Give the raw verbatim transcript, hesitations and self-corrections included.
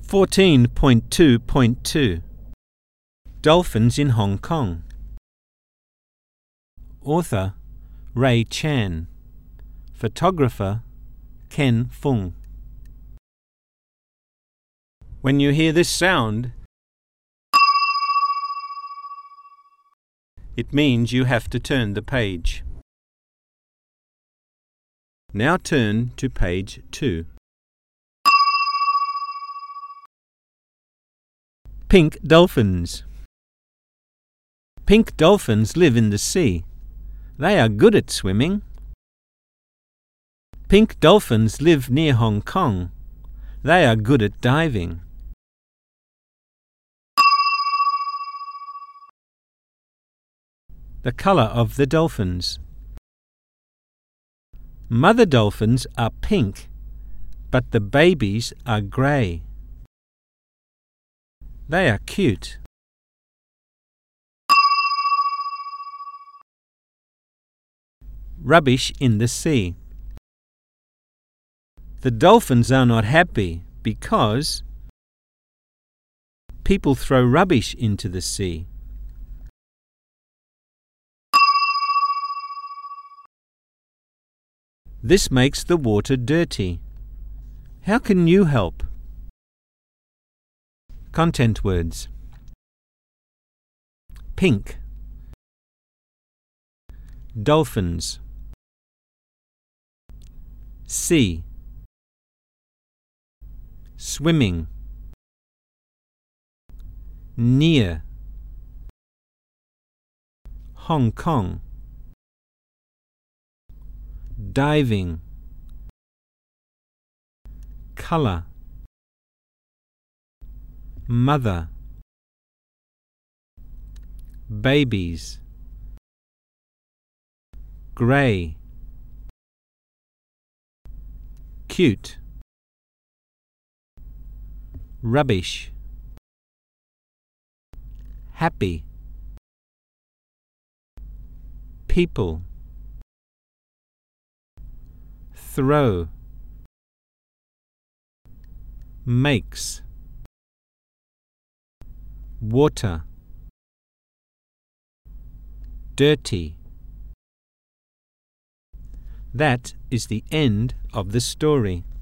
fourteen point two point two Dolphins in Hong Kong. Author Ray Chan. Photographer Ken Fung. When you hear this sound, it means you have to turn the page. Now turn to page two. Pink dolphins. Pink dolphins live in the sea. They are good at swimming. Pink dolphins live near Hong Kong. They are good at diving. The color of the dolphins. Mother dolphins are pink, but the babies are grey. They are cute. Rubbish in the sea. The dolphins are not happy because people throw rubbish into the sea. This makes the water dirty. How can you help? Content words. Pink. Dolphins. Sea. Swimming. Near. Hong Kong. Diving. Color. Mother. Babies. Grey. Cute. Rubbish. Happy. People. Throw. Makes. Water. Dirty. That is the end of the story.